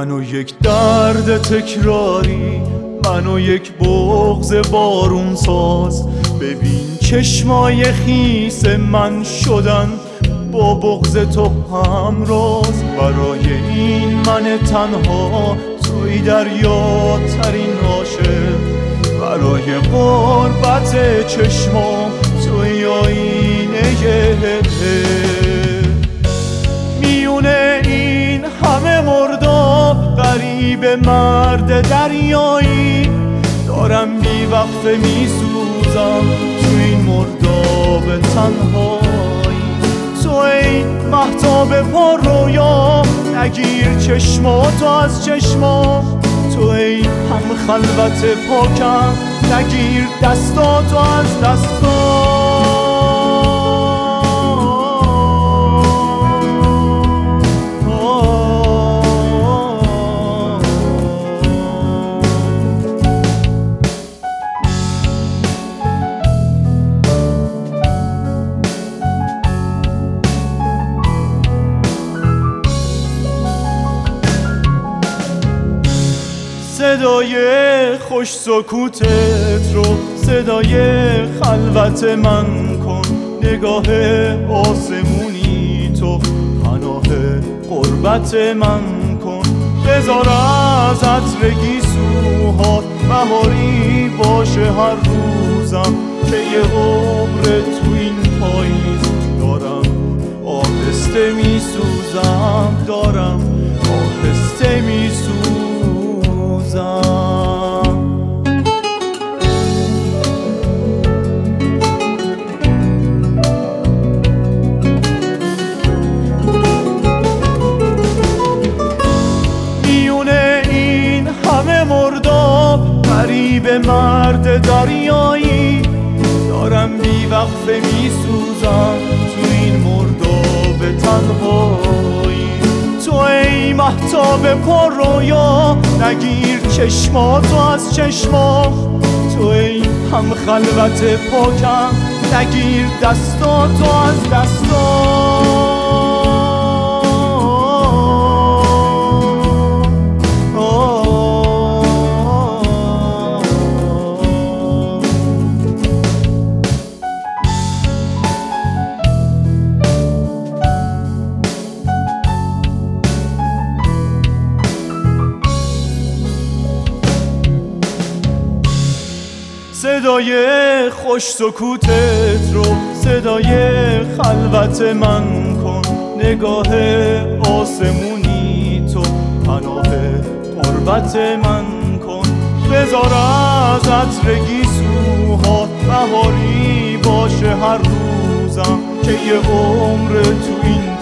منو یک درد تکراری، منو یک بغض بارون ساز. ببین چشمای خیس من شدن با بغض تو همراز. برای این من تنها توی دریا ترین عاشق، برای غربت چشمام توی آینه میونه این همه مرداب غریب مرد دریایی. دارم بی وقفه میسوزم تو این مرداب تنهایی. تو ای مهتاب پر رویا نگیر چشماتو از چشمام. تو ای هم خلوت پاکم نگیر دستاتو از دستام. صدای خوش سکوتت رو صدای خلوت من کن. نگاه آسمونی تو پناه غربت من کن. بذار از عطر گیسوها بهاری باشه هر روزم که یه عمر تو این پاییز دارم آهسته میسوزم. دارم آهسته میسوزم. میونه این همه مرداب غریب مرد دریایی. دارم بی وقفه میسوزم تو این مرداب تنهایی. تو ای مهتاب پر رویا نگیر چشماتو از چشمام. تو ای هم خلوت پاکم نگیر دستاتو از دستام. صدای خوش سکوتت رو صدای خلوت من کن. نگاه آسمونی تو پناه غربت من کن. بذار از عطر گیسوها بهاری باشه هر روزم که یه عمر تو این